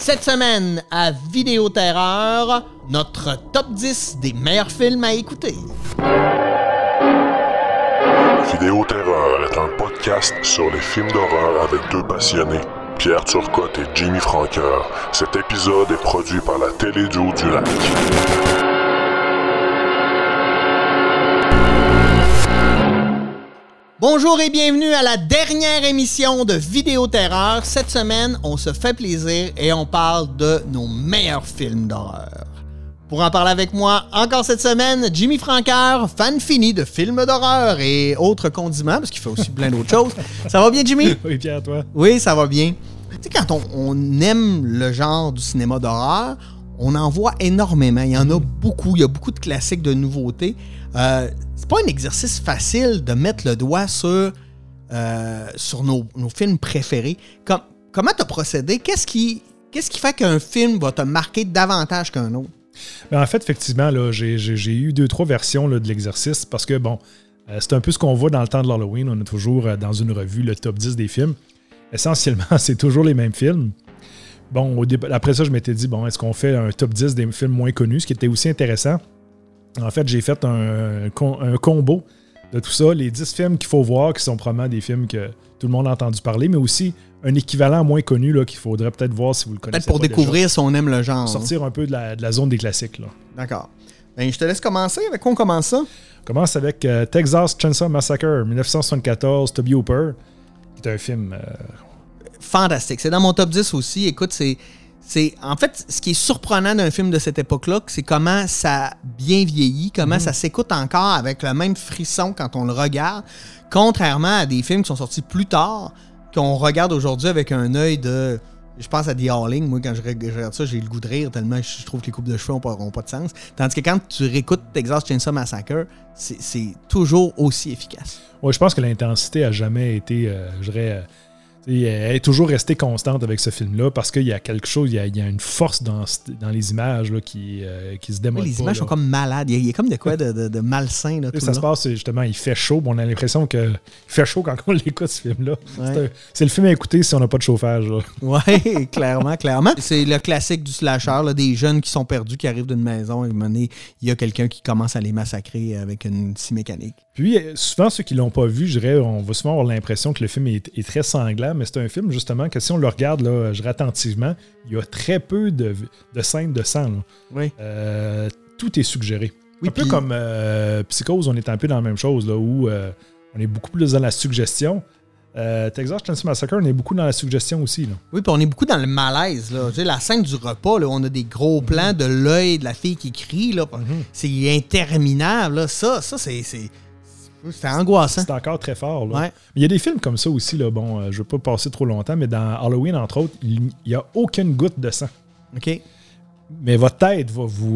Cette semaine, à Vidéo Terreur, notre top 10 des meilleurs films à écouter. Vidéo Terreur est un podcast sur les films d'horreur avec deux passionnés, Pierre Turcotte et Jimmy Franqueur. Cet épisode est produit par la Télé du Haut-du-Lac. Bonjour et bienvenue à la dernière émission de Vidéo Terreur. Cette semaine, on se fait plaisir et on parle de nos meilleurs films d'horreur. Pour en parler avec moi, encore cette semaine, Jimmy Franqueur, fan fini de films d'horreur et autres condiments, parce qu'il fait aussi plein d'autres choses. Ça va bien, Jimmy? Oui, Pierre, toi? Oui, ça va bien. Tu sais, quand on aime le genre du cinéma d'horreur, on en voit énormément. Il y en a beaucoup. Il y a beaucoup de classiques, de nouveautés. C'est pas un exercice facile de mettre le doigt sur nos films préférés. Comment tu as procédé? Qu'est-ce qui fait qu'un film va te marquer davantage qu'un autre? Ben, en fait, effectivement, là, j'ai eu 2-3 versions là, de l'exercice parce que, bon, c'est un peu ce qu'on voit dans le temps de l'Halloween. On a toujours dans une revue le top 10 des films. Essentiellement, c'est toujours les mêmes films. Bon, après ça, je m'étais dit, bon, est-ce qu'on fait un top 10 des films moins connus, ce qui était aussi intéressant. En fait, j'ai fait un combo de tout ça, les 10 films qu'il faut voir, qui sont probablement des films que tout le monde a entendu parler, mais aussi un équivalent moins connu là, qu'il faudrait peut-être voir si vous le connaissez. Peut-être pour découvrir déjà. Si on aime le genre. Sortir un peu de la zone des classiques. Là. D'accord. Ben, je te laisse commencer. Avec quoi on commence ça? On commence avec Texas Chainsaw Massacre, 1974, Tobe Hooper, qui est un film... Fantastique. C'est dans mon top 10 aussi. Écoute, en fait, ce qui est surprenant d'un film de cette époque-là, c'est comment ça a bien vieilli, comment ça s'écoute encore avec le même frisson quand on le regarde, contrairement à des films qui sont sortis plus tard, qu'on regarde aujourd'hui avec un œil de... Je pense à The Howling. Moi, quand je regarde ça, j'ai le goût de rire tellement je trouve que les coupes de cheveux n'ont pas de sens. Tandis que quand tu réécoutes Texas Chainsaw Massacre, c'est toujours aussi efficace. Oui, je pense que l'intensité a jamais été, elle est toujours restée constante avec ce film-là parce qu'il y a quelque chose, il y a une force dans les images là, qui se démode oui, les pas. images là. sont comme malades. Il y a comme de quoi de malsain. Là, tout ça se passe, justement, il fait chaud. On a l'impression qu'il fait chaud quand on l'écoute, ce film-là. Ouais. C'est le film à écouter si on n'a pas de chauffage. Oui, clairement. C'est le classique du slasher, là, des jeunes qui sont perdus, qui arrivent d'une maison et il y a quelqu'un qui commence à les massacrer avec une scie mécanique. Puis, souvent, ceux qui ne l'ont pas vu, je dirais, on va souvent avoir l'impression que le film est très sanglant, mais c'est un film, justement, que si on le regarde là, je dirais attentivement, il y a très peu de scènes de sang. Là. Oui. Tout est suggéré. Oui, un peu comme Psychose, on est un peu dans la même chose, là, où on est beaucoup plus dans la suggestion. Texas Chainsaw Massacre, on est beaucoup dans la suggestion aussi. Là. Oui, puis on est beaucoup dans le malaise. Là. Tu sais, la scène du repas, là, on a des gros plans de l'œil de la fille qui crie. Là. C'est interminable. Là. Ça c'est angoissant. C'est encore très fort. Là. Ouais. Mais il y a des films comme ça aussi. Là. Bon, je ne veux pas passer trop longtemps, mais dans Halloween, entre autres, il n'y a aucune goutte de sang. OK. Mais votre tête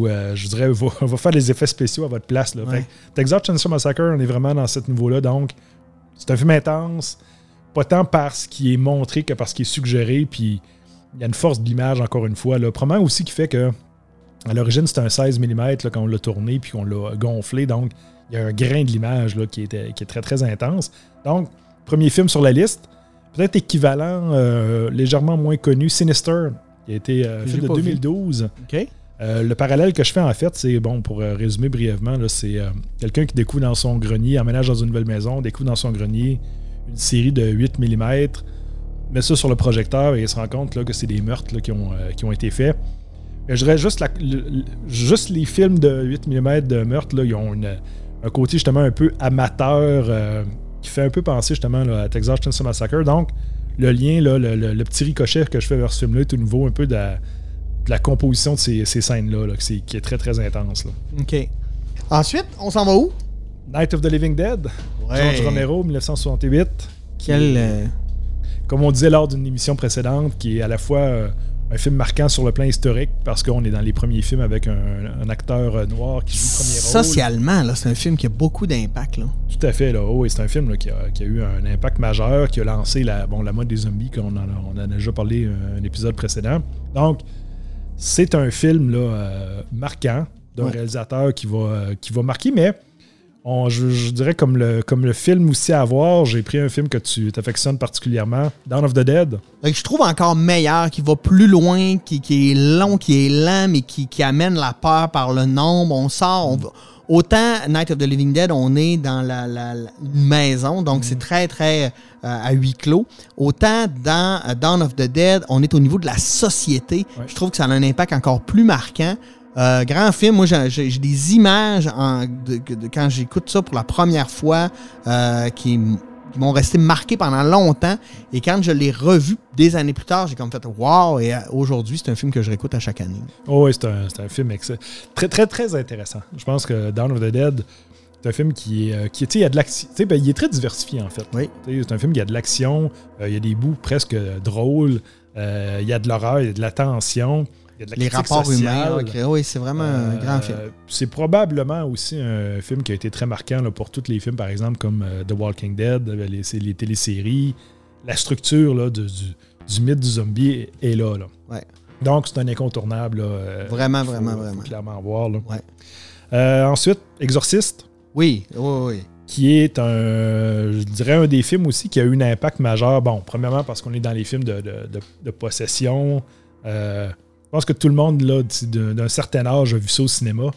va faire des effets spéciaux à votre place. Là. Ouais. Texas Chainsaw Massacre, on est vraiment dans ce niveau-là. Donc, c'est un film intense, pas tant par ce qui est montré que par ce qui est suggéré. Puis, il y a une force de l'image, encore une fois. Là. Probablement aussi qui fait que, à l'origine, c'était un 16 mm là, quand on l'a tourné puis qu'on l'a gonflé. Donc, il y a un grain de l'image là, qui est très, très intense. Donc, premier film sur la liste. Peut-être équivalent, légèrement moins connu, Sinister, qui a été film de 2012. OK. Le parallèle que je fais, en fait, c'est, bon, pour résumer brièvement, là, c'est quelqu'un qui découvre dans son grenier, emménage dans une nouvelle maison, découvre dans son grenier une série de 8 mm, met ça sur le projecteur et il se rend compte là, que c'est des meurtres là, qui ont été faits. Je dirais juste les films de 8 mm de meurtre, là, ils ont un côté justement un peu amateur qui fait un peu penser justement là, à Texas Chainsaw Massacre. Donc, le lien, là, le petit ricochet que je fais vers ce film-là est au niveau un peu de la composition de ces scènes-là, là, qui est très, très intense. Là. OK. Ensuite, on s'en va où? Night of the Living Dead, Ouais. George Romero, 1968. Comme on disait lors d'une émission précédente, qui est à la fois un film marquant sur le plan historique, parce qu'on est dans les premiers films avec un acteur noir qui joue le premier rôle. Socialement, là, c'est un film qui a beaucoup d'impact. Là. Tout à fait. Là. Oh, c'est un film là, qui a eu un impact majeur, qui a lancé la mode des zombies, qu'on en a déjà parlé un épisode précédent. Donc, c'est un film là, marquant d'un réalisateur qui va marquer, mais Je dirais comme le film aussi à voir, j'ai pris un film que tu t'affectionnes particulièrement, Dawn of the Dead. Je trouve encore meilleur, qui va plus loin, qui est long, qui est lent, mais qui amène la peur par le nombre. On sort, autant Night of the Living Dead, on est dans une maison, donc c'est très, très à huis clos. Autant dans Dawn of the Dead, on est au niveau de la société. Ouais. Je trouve que ça a un impact encore plus marquant. Grand film, moi j'ai des images quand j'écoute ça pour la première fois qui m'ont resté marquées pendant longtemps, et quand je l'ai revu des années plus tard, j'ai comme fait wow, et aujourd'hui c'est un film que je réécoute à chaque année. Oh oui, c'est un film très très très intéressant. Je pense que Dawn of the Dead, c'est un film qui il y a de l'action, il est très diversifié en fait. Oui. C'est un film qui a de l'action, il y a des bouts presque drôles, il y a de l'horreur, il y a de la tension. Les rapports humains. Oui, c'est vraiment un grand film. C'est probablement aussi un film qui a été très marquant là, pour tous les films, par exemple, comme The Walking Dead, les téléséries. La structure là, du mythe du zombie est là. Ouais. Donc, c'est un incontournable. Là, vraiment. Faut clairement voir. Là. Ouais. Ensuite, Exorciste. Oui. Qui est je dirais, un des films aussi qui a eu un impact majeur. Bon, premièrement, parce qu'on est dans les films de possession. Je pense que tout le monde là, d'un certain âge a vu ça au cinéma,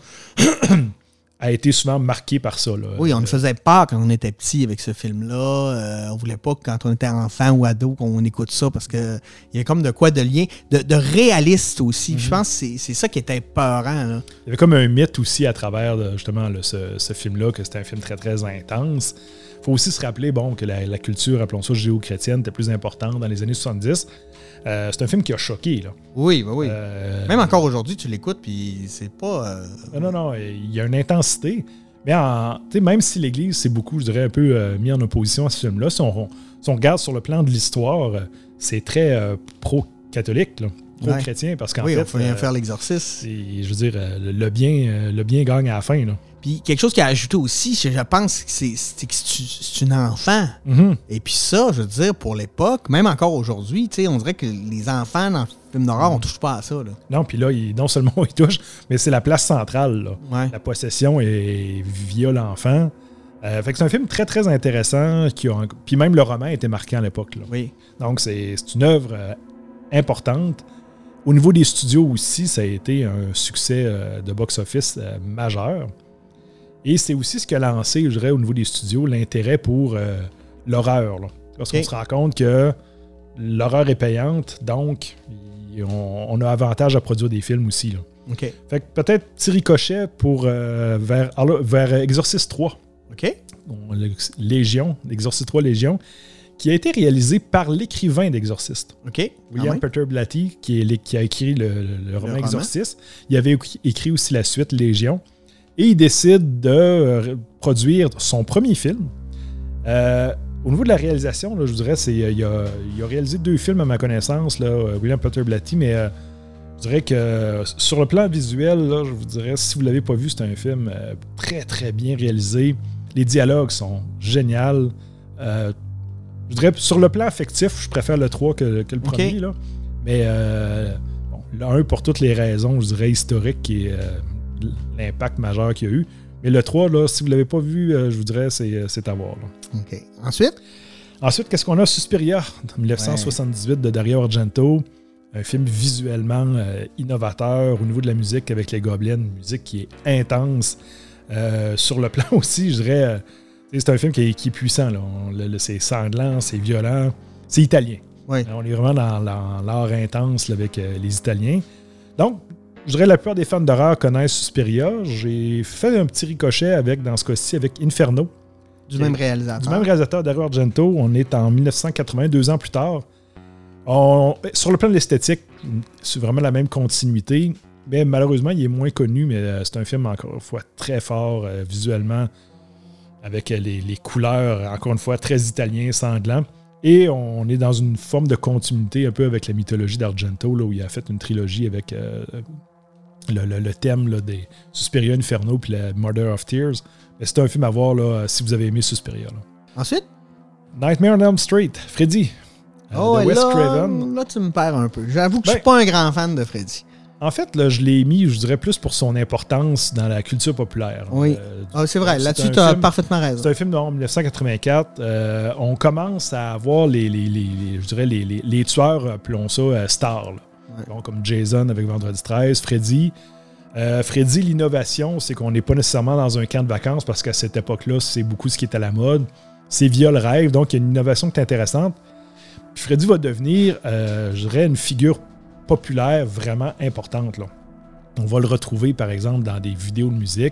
a été souvent marqué par ça. Là. Oui, on nous faisait peur quand on était petit avec ce film-là. On voulait pas que quand on était enfant ou ado qu'on écoute ça, parce qu'il y a comme de quoi de lien, de réaliste aussi. Je pense que c'est ça qui était peurant. Là. Il y avait comme un mythe aussi à travers justement ce film-là, que c'était un film très très intense. Il faut aussi se rappeler que la culture, appelons ça judéo-chrétienne, était plus importante dans les années 70. C'est un film qui a choqué. Là. Oui. Même encore aujourd'hui, tu l'écoutes, puis c'est pas... Non, il y a une intensité. Mais même si l'Église s'est beaucoup, je dirais, un peu mis en opposition à ce film-là, si on regarde sur le plan de l'histoire, c'est très pro-catholique, là, pro-chrétien, parce qu'en fait... il faut bien faire l'exorcisme. Je veux dire, le bien gagne à la fin, là. Puis quelque chose qui a ajouté aussi, je pense que c'est une enfant. Mm-hmm. Et puis ça, je veux dire, pour l'époque, même encore aujourd'hui, on dirait que les enfants dans le film d'horreur, on touche pas à ça. Là. Non, puis là, non seulement ils touchent, mais c'est la place centrale. Là. Ouais. La possession est via l'enfant. Fait que c'est un film très, très intéressant. Puis même le roman était marquant à l'époque. Là. Oui. Donc, c'est une œuvre importante. Au niveau des studios aussi, ça a été un succès de box-office majeur. Et c'est aussi ce qui a lancé, je dirais, au niveau des studios, l'intérêt pour l'horreur. Là. Parce qu'on se rend compte que l'horreur est payante, donc on a avantage à produire des films aussi. Là. Okay. Fait que peut-être petit ricochet vers Exorcist 3. OK. Légion, Exorcist 3 Légion, qui a été réalisé par l'écrivain d'Exorcist. OK. William Peter Blatty, qui a écrit le roman Exorcist. Il avait écrit aussi la suite Légion. Et il décide de produire son premier film. Au niveau de la réalisation, là, je vous dirais, il a réalisé 2 films à ma connaissance, là, William Peter Blatty, mais je dirais que sur le plan visuel, là, je vous dirais, si vous ne l'avez pas vu, c'est un film très, très bien réalisé. Les dialogues sont géniaux. Je dirais, sur le plan affectif, je préfère le 3 que le premier. Là. Mais le 1, pour toutes les raisons, je dirais, historiques et l'impact majeur qu'il y a eu. Mais le 3, là, si vous ne l'avez pas vu, je vous dirais, c'est à voir. Là. OK. Ensuite, qu'est-ce qu'on a? Suspiria, de 1978, de Dario Argento. Un film visuellement innovateur au niveau de la musique avec les Goblins. Une musique qui est intense. Sur le plan aussi, je dirais, c'est un film qui est puissant. Là. C'est sanglant, c'est violent. C'est italien. Oui. On est vraiment dans l'art intense là, avec les Italiens. Donc, je dirais que la plupart des fans d'horreur connaissent Suspiria. J'ai fait un petit ricochet dans ce cas-ci, avec Inferno. Du même réalisateur, Dario Argento. On est en 1980, 2 ans plus tard. Sur le plan de l'esthétique, c'est vraiment la même continuité. Mais malheureusement, il est moins connu, mais c'est un film, encore une fois, très fort visuellement, avec les couleurs, encore une fois, très italien, sanglant. Et on est dans une forme de continuité un peu avec la mythologie d'Argento, là, où il a fait une trilogie avec le thème là, des Suspiria, Inferno puis la Murder of Tears. Mais c'est un film à voir là, si vous avez aimé Suspiria. Là. Ensuite? Nightmare on Elm Street, Freddy. De Wes Craven. Là, tu me perds un peu. J'avoue que je suis pas un grand fan de Freddy. En fait, là, je l'ai mis, je dirais, plus pour son importance dans la culture populaire. Oui. C'est vrai, là-dessus, tu as parfaitement raison. C'est un film de 1984. On commence à voir je dirais les tueurs, appelons ça, stars. Ouais. Donc, comme Jason avec Vendredi 13, Freddy. Freddy, l'innovation, c'est qu'on n'est pas nécessairement dans un camp de vacances parce qu'à cette époque-là, c'est beaucoup ce qui est à la mode. C'est via le rêve, donc il y a une innovation qui est intéressante. Puis Freddy va devenir, je dirais, une figure populaire vraiment importante. Là. On va le retrouver, par exemple, dans des vidéos de musique.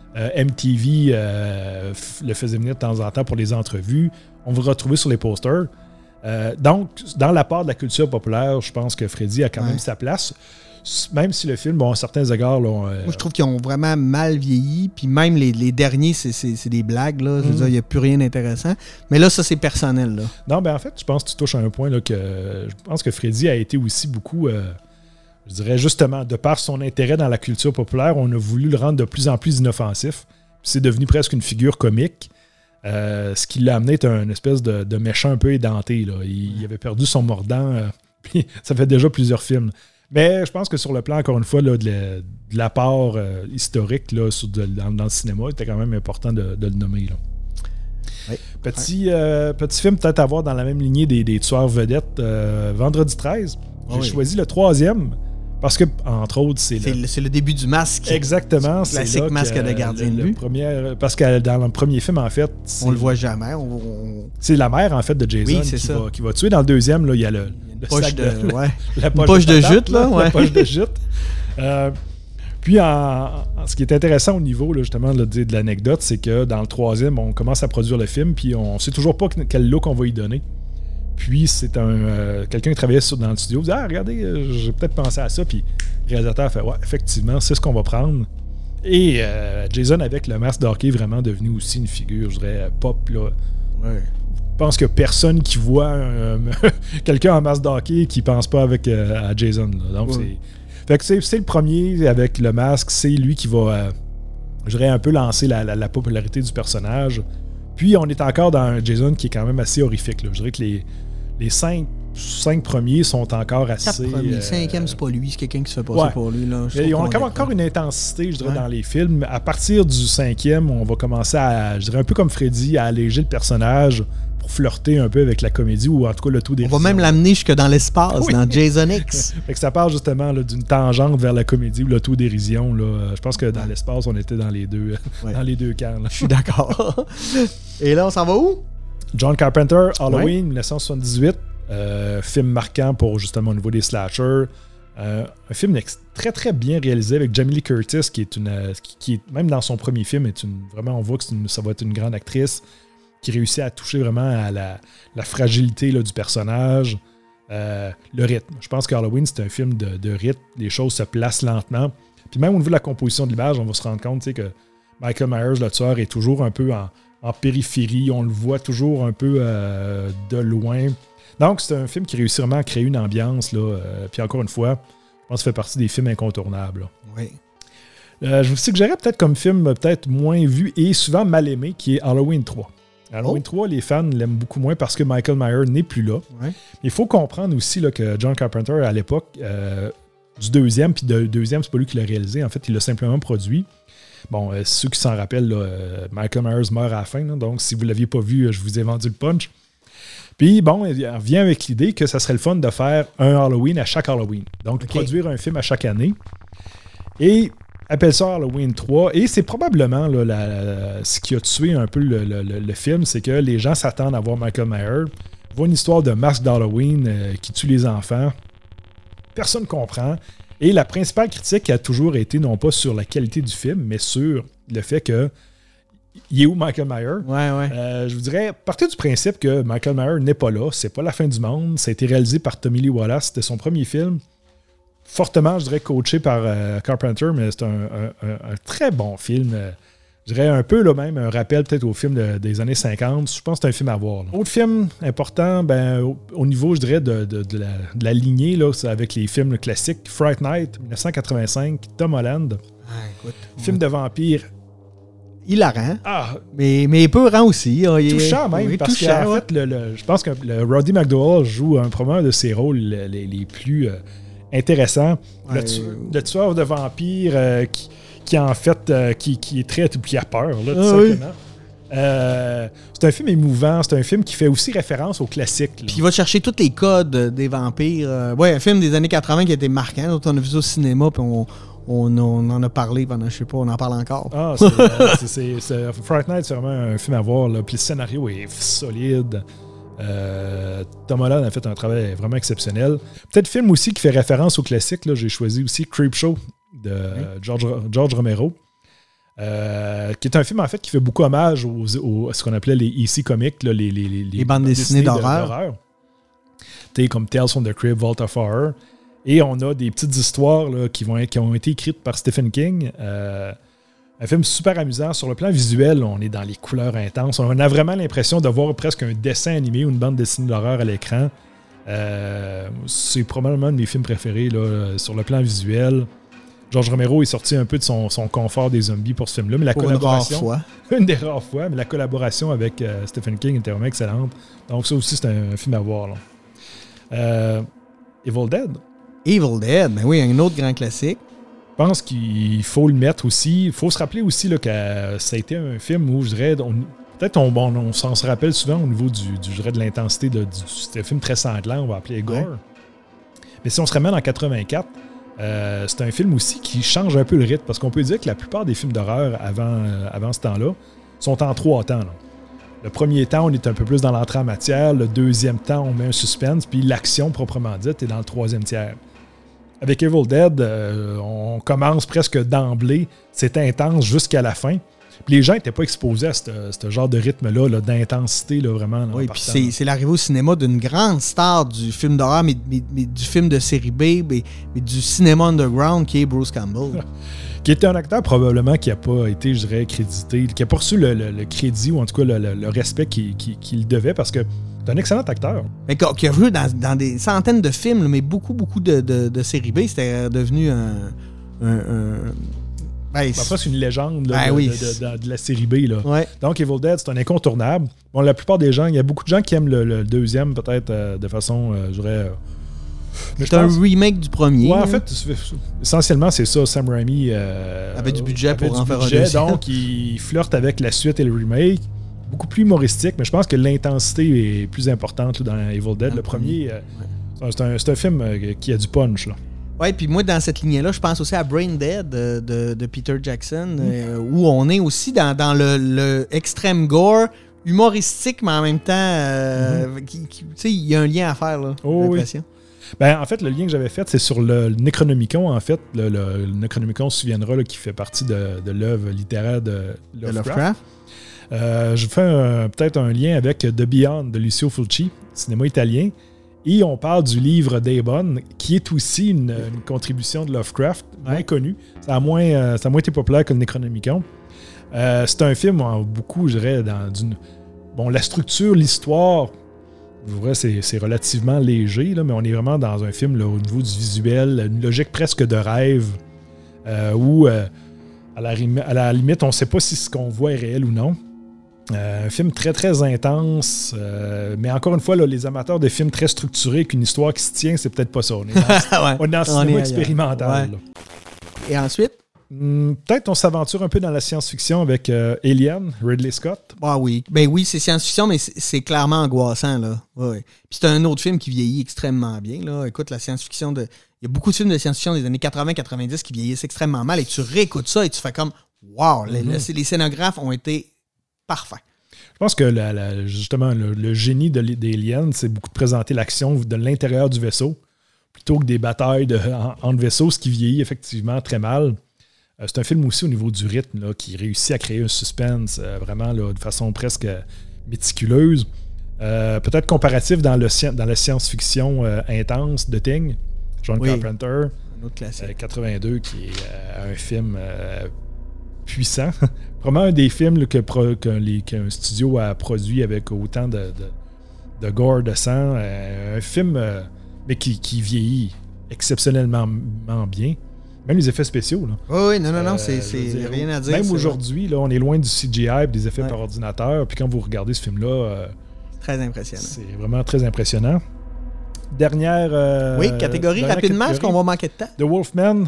MTV le faisait venir de temps en temps pour les entrevues. On va le retrouver sur les posters. Donc, dans la part de la culture populaire, je pense que Freddy a quand même sa place. Même si le film, bon, à certains égards... Là, moi, je trouve qu'ils ont vraiment mal vieilli. Puis même les derniers, c'est des blagues. Là. Je veux dire, il n'y a plus rien d'intéressant. Mais là, ça, c'est personnel. Là. Non, ben en fait, je pense que tu touches à un point là, que je pense que Freddy a été aussi beaucoup... je dirais justement, de par son intérêt dans la culture populaire, on a voulu le rendre de plus en plus inoffensif. Puis c'est devenu presque une figure comique. Ce qui l'a amené à une espèce de méchant un peu édenté. Là. Il avait perdu son mordant. Puis ça fait déjà plusieurs films. Mais je pense que sur le plan, encore une fois, là, de l'apport historique là, dans le cinéma, c'était quand même important de le nommer. Là. Oui. Petit film peut-être à voir dans la même lignée des tueurs vedettes. Vendredi 13. J'ai choisi le troisième. Parce que, entre autres, c'est le début du Masque. Exactement. C'est le classique Masque de gardien de but. Parce que dans le premier film, en fait... On le voit jamais. C'est la mère, en fait, de Jason qui va tuer. Dans le deuxième, là, il y a la poche de jute. La poche de jute. Puis, ce qui est intéressant au niveau, là, justement, de l'anecdote, c'est que dans le troisième, on commence à produire le film, puis on ne sait toujours pas quel look on va y donner. Puis, c'est quelqu'un qui travaillait dans le studio. Il dit « Ah, regardez, j'ai peut-être pensé à ça. » Puis, le réalisateur fait « Ouais, effectivement, c'est ce qu'on va prendre. » Et Jason, avec le masque de hockey, est vraiment devenu aussi une figure, je dirais, pop. Là. Ouais. Je pense qu'il n'y a personne qui voit quelqu'un en masque de hockey qui ne pense pas à Jason. Là. Donc, fait que c'est le premier avec le masque. C'est lui qui va, je dirais, un peu lancer la popularité du personnage. Puis, on est encore dans un Jason qui est quand même assez horrifique. Là. Je dirais que les cinq premiers sont encore assez... 4 premiers. Cinquième, c'est pas lui. C'est quelqu'un qui se fait passer pour lui. Là. Ils ont encore une intensité, je dirais, dans les films. À partir du cinquième, on va commencer à, je dirais, un peu comme Freddy, à alléger le personnage pour flirter un peu avec la comédie ou en tout cas le l'autodérision. On va même l'amener jusque dans l'espace, dans Jason X. Fait que ça part justement là, d'une tangente vers la comédie ou l'autodérision. Là. Je pense que dans l'espace, on était dans les deux, dans les deux camps. Là. Je suis d'accord. Et là, on s'en va où? John Carpenter, Halloween, 1978. Film marquant pour justement au niveau des slashers. Un film très très bien réalisé avec Jamie Lee Curtis qui est même dans son premier film vraiment on voit que ça va être une grande actrice qui réussit à toucher vraiment à la fragilité là, du personnage, le rythme. Je pense qu'Halloween c'est un film de rythme, les choses se placent lentement. Puis même au niveau de la composition de l'image, on va se rendre compte que Michael Myers, le tueur, est toujours un peu en périphérie, on le voit toujours un peu de loin. Donc, c'est un film qui réussit vraiment à créer une ambiance. Là, puis encore une fois, je pense que ça fait partie des films incontournables. Là. Oui. Je vous suggérerais peut-être comme film peut-être moins vu et souvent mal aimé, qui est Halloween 3. Halloween 3, les fans l'aiment beaucoup moins parce que Michael Myers n'est plus là. Ouais. Il faut comprendre aussi là, que John Carpenter, à l'époque du deuxième, puis le deuxième, c'est pas lui qui l'a réalisé. En fait, il l'a simplement produit. Bon, ceux qui s'en rappellent, là, Michael Myers meurt à la fin. Là, donc, si vous ne l'aviez pas vu, je vous ai vendu le punch. Puis, bon, il revient avec l'idée que ça serait le fun de faire un Halloween à chaque Halloween. Donc, produire un film à chaque année. Et appelle ça Halloween 3. Et c'est probablement là, ce qui a tué un peu le film, c'est que les gens s'attendent à voir Michael Myers, voient une histoire de masque d'Halloween qui tue les enfants. Personne ne comprend. Et la principale critique a toujours été non pas sur la qualité du film, mais sur le fait que il est où Michael Myers? Ouais. Je vous dirais, partez du principe que Michael Myers n'est pas là, c'est pas la fin du monde, ça a été réalisé par Tommy Lee Wallace, c'était son premier film, fortement, je dirais, coaché par Carpenter, mais c'est un très bon film. Je dirais un peu là même, un rappel peut-être au film des années 50, je pense que c'est un film à voir. Là. Autre film important, au niveau, je dirais, de la lignée, là, c'est avec les films classiques, Fright Night, 1985, Tom Holland, film de vampire. Hilarant, mais peurant aussi. Touchant même, parce qu'en fait, je pense que Roddy McDowall joue probablement un de ses rôles les plus intéressant. Ouais, Le tueur de vampires qui en fait qui est très qui a peur là, tout simplement. C'est un film émouvant, c'est un film qui fait aussi référence aux classiques. Là. Puis il va chercher tous les codes des vampires. Un film des années 80 qui a été marquant, dont on a vu ça au cinéma, puis on en a parlé pendant, je sais pas, on en parle encore. C'est Fright Night, c'est vraiment un film à voir. Là. Puis le scénario est solide. Tom Holland a fait un travail vraiment exceptionnel. Peut-être film aussi qui fait référence aux classiques. Là, j'ai choisi aussi Creepshow de George Romero. Qui est un film en fait qui fait beaucoup hommage à ce qu'on appelait les EC Comics, là, les bandes dessinées d'horreur. Comme Tales from the Crypt, Vault of Horror. Et on a des petites histoires là, qui ont été écrites par Stephen King. Un film super amusant. Sur le plan visuel, on est dans les couleurs intenses. On a vraiment l'impression de voir presque un dessin animé ou une bande dessinée d'horreur à l'écran. C'est probablement un de mes films préférés là, sur le plan visuel. George Romero est sorti un peu de son confort des zombies pour ce film-là, mais la collaboration... Une des rares fois, mais la collaboration avec Stephen King était vraiment excellente. Donc ça aussi, c'est un film à voir. Là. Evil Dead. Evil Dead, ben oui, un autre grand classique. Je pense qu'il faut le mettre aussi. Il faut se rappeler aussi là, que ça a été un film où, je dirais, peut-être on s'en se rappelle souvent au niveau je dirais, de l'intensité. C'était un film très sanglant, on va appeler gore. Ouais. Mais si on se ramène en 84, c'est un film aussi qui change un peu le rythme, parce qu'on peut dire que la plupart des films d'horreur avant ce temps-là sont en 3 temps. Là. Le premier temps, on est un peu plus dans l'entrée en matière. Le deuxième temps, on met un suspense. Puis l'action, proprement dite, est dans le 3e tiers. Avec Evil Dead, on commence presque d'emblée. C'est intense jusqu'à la fin. Puis les gens n'étaient pas exposés à ce genre de rythme-là, là, d'intensité, là, vraiment. Là, oui, puis c'est l'arrivée au cinéma d'une grande star du film d'horreur, mais du film de série B, mais du cinéma underground, qui est Bruce Campbell. Qui était un acteur probablement qui n'a pas été, je dirais, crédité, qui n'a pas reçu le crédit, ou en tout cas le respect qu'il devait, parce que c'est un excellent acteur. Mais qui a joué dans des centaines de films, mais beaucoup de séries B. C'était devenu c'est une légende là, de la série B. Là. Ouais. Donc, Evil Dead, c'est un incontournable. Bon, la plupart des gens, il y a beaucoup de gens qui aiment le deuxième, peut-être de façon, je dirais... c'est un remake du premier. Ouais, en fait, essentiellement, c'est ça. Sam Raimi avait du budget pour en faire un deuxième. Donc, il flirte avec la suite et le remake. Beaucoup plus humoristique, mais je pense que l'intensité est plus importante là, dans Evil Dead. Le premier, c'est un film qui a du punch. Là. Oui, puis moi, dans cette lignée-là, je pense aussi à Brain Dead de Peter Jackson, où on est aussi dans le extrême gore, humoristique, mais en même temps, il y a un lien à faire, là, l'impression. Oui. Ben, en fait, le lien que j'avais fait, c'est sur le Necronomicon. En fait, le Necronomicon se souviendra là, qui fait partie de l'œuvre littéraire de Lovecraft. Je fais peut-être un lien avec The Beyond de Lucio Fulci, cinéma italien. Et on parle du livre Daybon, qui est aussi une contribution de Lovecraft, moins connue. Ça a moins été populaire que le Necronomicon. C'est un film beaucoup, je dirais, la structure, l'histoire, je dirais, c'est relativement léger, là, mais on est vraiment dans un film là, au niveau du visuel, une logique presque de rêve, où, à la limite, on ne sait pas si ce qu'on voit est réel ou non. Un film très, très intense, mais encore une fois, là, les amateurs de films très structurés, qu'une histoire qui se tient, c'est peut-être pas ça. On est dans le cinéma expérimental. Ouais. Et ensuite? Peut-être on s'aventure un peu dans la science-fiction avec Alien, Ridley Scott. Ah oui. Ben oui, c'est science-fiction, mais c'est clairement angoissant. Là. Ouais. Puis c'est un autre film qui vieillit extrêmement bien. Là. Écoute, la science-fiction il y a beaucoup de films de science-fiction des années 80-90 qui vieillissent extrêmement mal, et tu réécoutes ça et tu fais comme wow, les scénographes ont été parfait. Je pense que justement, le génie d'Alien, c'est beaucoup de présenter l'action de l'intérieur du vaisseau plutôt que des batailles entre vaisseaux, ce qui vieillit effectivement très mal. C'est un film aussi au niveau du rythme là, qui réussit à créer un suspense vraiment là, de façon presque méticuleuse. Peut-être comparatif dans la science-fiction intense de Thing, John Carpenter, un autre classique. 82, qui est un film puissant. Probablement un des films qu'un studio a produit avec autant de gore, de sang. Un film mais qui vieillit exceptionnellement bien. Même les effets spéciaux. Là. Oui, non, c'est rien à dire. Même aujourd'hui, là, on est loin du CGI, des effets par ordinateur. Puis quand vous regardez ce film-là, très impressionnant. C'est vraiment très impressionnant. Dernière. Catégorie dernière rapidement, catégorie. est-ce qu'on va manquer de temps? The Wolfman,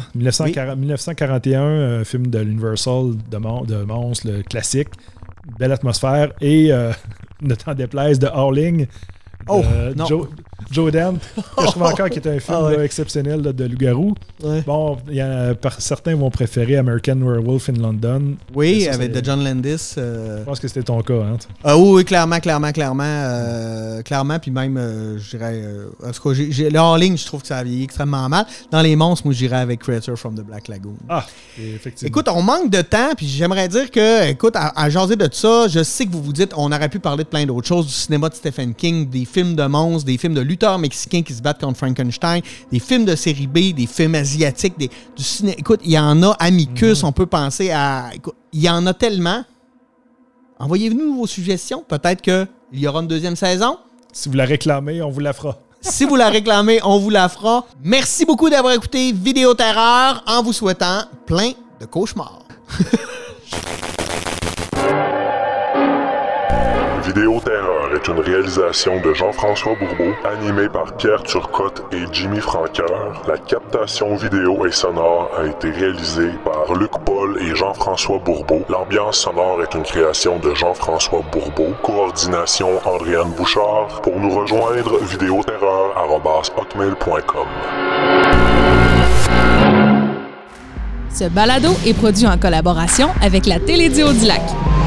1941, film de l'Universal de monstres, le classique. Belle atmosphère. Et ne t'en déplaise, de Howling. Non. Joe Dante, que je trouve encore qui est un film là, exceptionnel là, de loup-garou. Ouais. Bon, certains vont préférer American Werewolf in London. Oui, ça, avec de John Landis. Je pense que c'était ton cas. Hein? Oui, clairement. Clairement, puis même, je dirais... en tout cas, là, en ligne, je trouve que ça a vieilli extrêmement mal. Dans les monstres, moi, je dirais avec Creature from the Black Lagoon. Ah, effectivement. Écoute, on manque de temps, puis j'aimerais dire que, écoute, à jaser de ça, je sais que vous vous dites, on aurait pu parler de plein d'autres choses, du cinéma de Stephen King, des films de monstres, des films de lutteurs mexicains qui se battent contre Frankenstein, des films de série B, des films asiatiques, du cinéma. Écoute, il y en a, Amicus, on peut penser à... Écoute, il y en a tellement. Envoyez-nous vos suggestions. Peut-être qu'il y aura une deuxième saison. Si vous la réclamez, on vous la fera. Si vous la réclamez, on vous la fera. Merci beaucoup d'avoir écouté Vidéo Terreur en vous souhaitant plein de cauchemars. Vidéo Terreur est une réalisation de Jean-François Bourbeau, animée par Pierre Turcotte et Jimmy Franqueur. La captation vidéo et sonore a été réalisée par Luc Paul et Jean-François Bourbeau. L'ambiance sonore est une création de Jean-François Bourbeau. Coordination Andréane Bouchard. Pour nous rejoindre, videoterreur@hotmail.com. Ce balado est produit en collaboration avec la Télédio du Lac.